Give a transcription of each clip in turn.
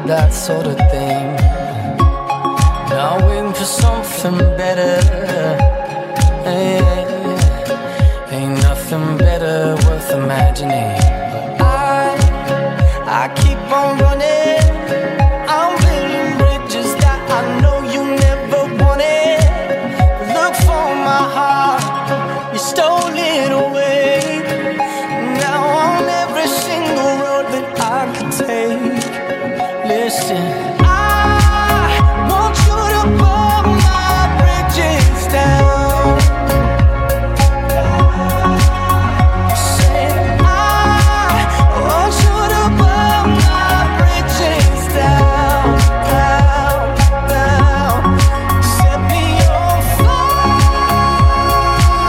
that sort of thing. Now waiting for something better. Hey, ain't nothing better worth imagining. I keep on running. I'm building bridges that I know you never wanted. Look for my heart, you stole it away. Now on every single road that I could take, listen, I want you to burn my bridges down. Say, I want you to burn my bridges down, down, down. Set me on fire.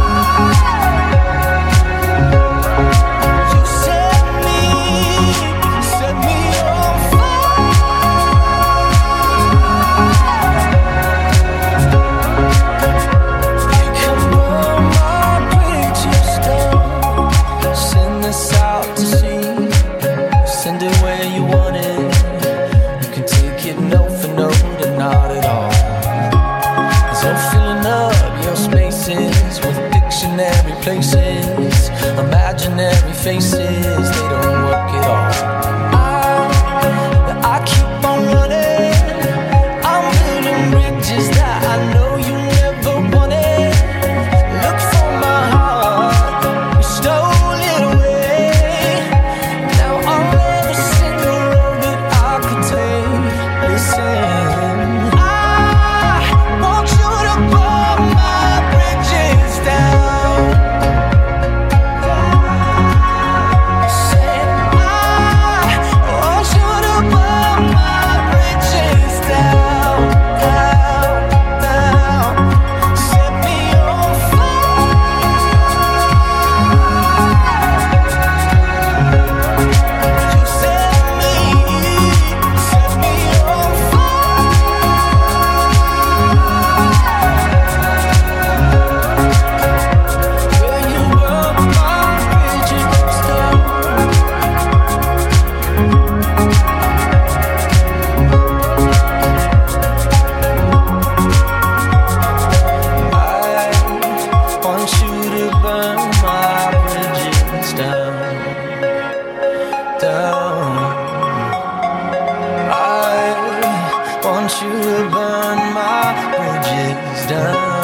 You set me on fire. You can burn my bridges down. Send this out to sea. Send it where you want it. You can take it note for note and not at all. As I'm filling up your spaces with dictionary places, imaginary faces, they don't work at all. I keep on running. I'm building bridges that I know you never wanted. Look for my heart, you stole it away. Now on every single road that I could take, listen, I want you to burn my bridges down. Say, I want you to burn my bridges down, down, down. Set me on fire. You set me on fire. Will you burn my bridges down? I want you to burn my bridges down, down. I want you to burn my bridges down.